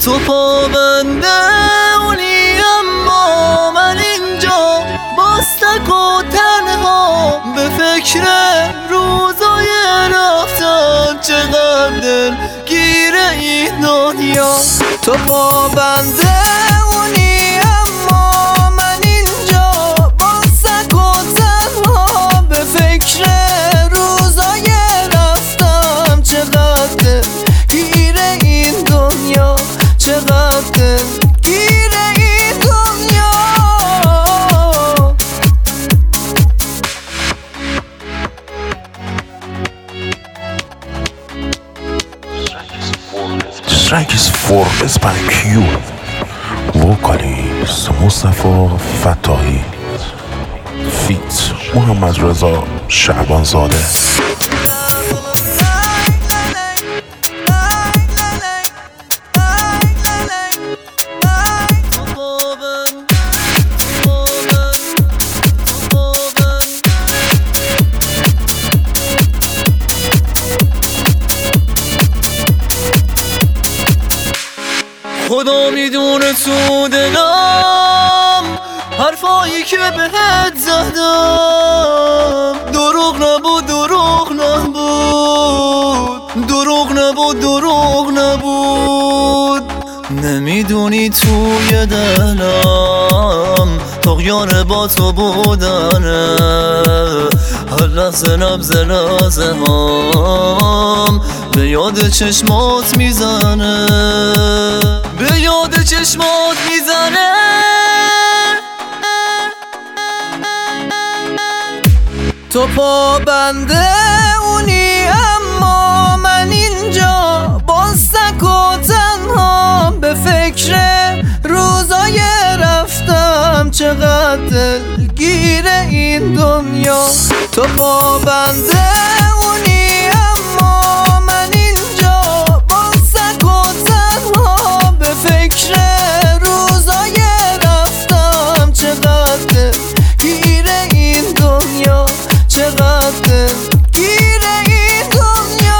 تو پابنده اونی اما من اینجا باستک و تنها به فکر روزای رفتن چقدر دل گیر این دنیا. تو پابنده اونی اما من اینجا باستک و تنها به فکر روزای رفتن چقدر دل گیر این دنیا، چقدر گیر این دنیا. This track is for SPQ. Vocalist مصطفی فتاحی فیت محمد رضا شعبانزاده. خدا میدونه تو دلم حرفایی که بهت زدم دروغ نبود، دروغ نبود، دروغ نبود، دروغ نبود. نمیدونی توی دلم طغیان با تو بودنه، هر لحظه نبض لحظه هم به یاد چشمات میزنه، به یاد چشمات میزنه. تو پابنده اونی اما من اینجا باستک و تنها به فکر روزای رفتم چقدر گیر این دنیا. تو پابنده اونی اما من اینجا باستک و تنها به فکر روزای رفتم چقدر گیر این دنیا، چقدر گیر این دنیا.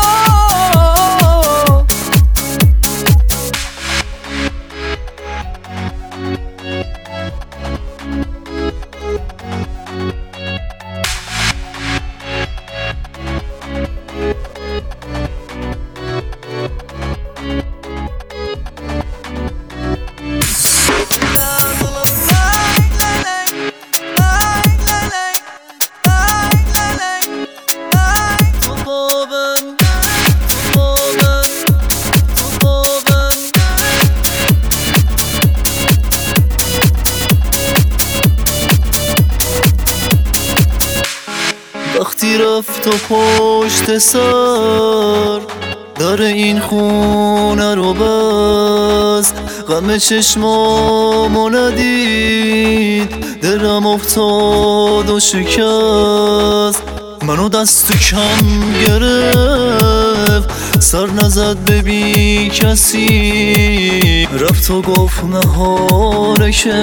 وقتی رفت و پشت سر در این خونه رو بست، غم چشمامو ندید، دلم افتاد و شکست، منو دست کم گرفت، سر نزد به بی کسی، رفت و گفت مهاره که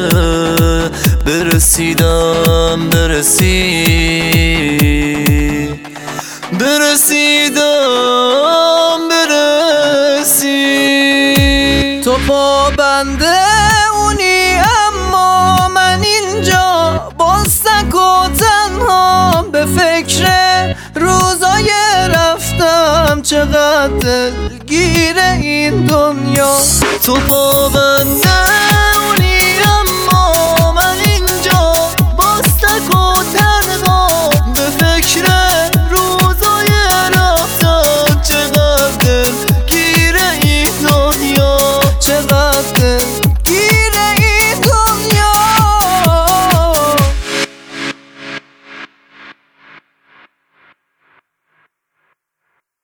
برسیدم برسیدم برسی. تو پابنده اونی اما من اینجا باستک و تنها به فکر روزای رفتم چقدر گیر این دنیا. تو پابنده